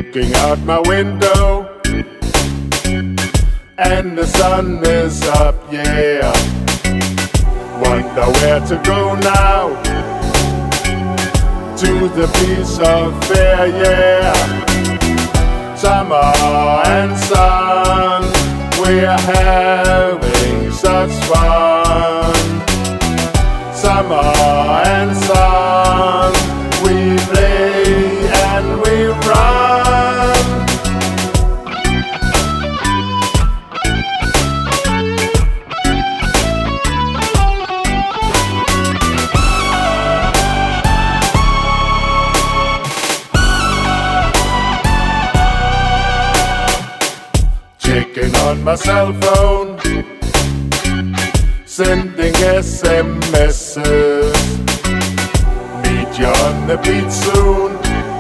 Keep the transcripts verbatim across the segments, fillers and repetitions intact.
Looking out my window and the sun is up, yeah. Wonder where to go now, to the piece of fair, yeah. Summer and sun, we're having such fun. Summer and sun, we play and we run. Checking on my cell phone, sending S M Ses. Meet you on the beach soon.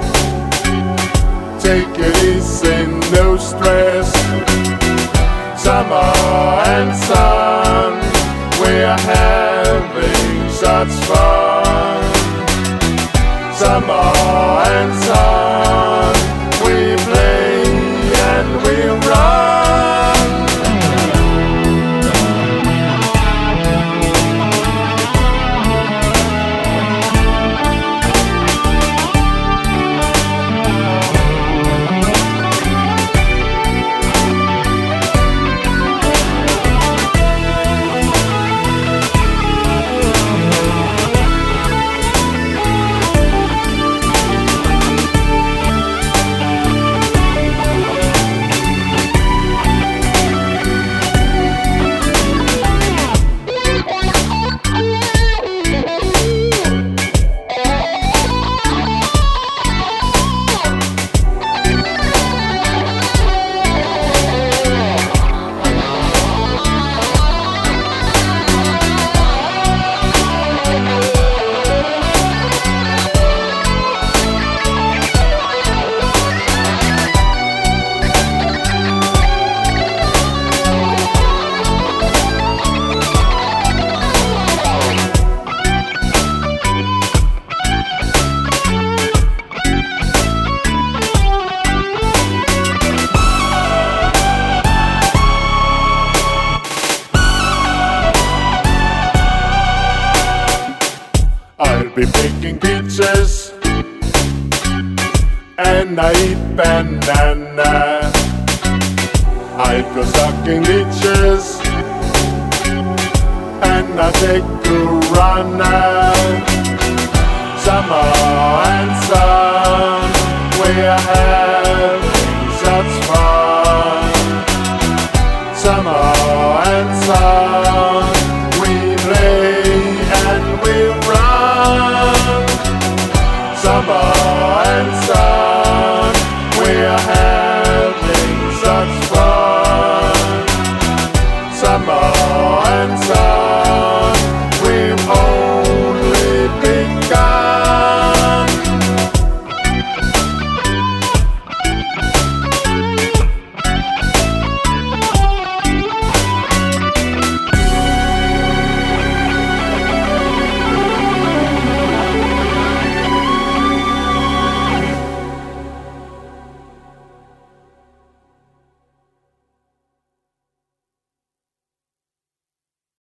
Take it easy, no stress. Summer and sun, we're having such fun. Summer and sun, we play and we run. I'll be picking peaches and I eat banana. I'll go sucking leeches and I take a run now. Summer and sun, we're having such fun. Summer and sun, we play and we run. Summer and sun, we're having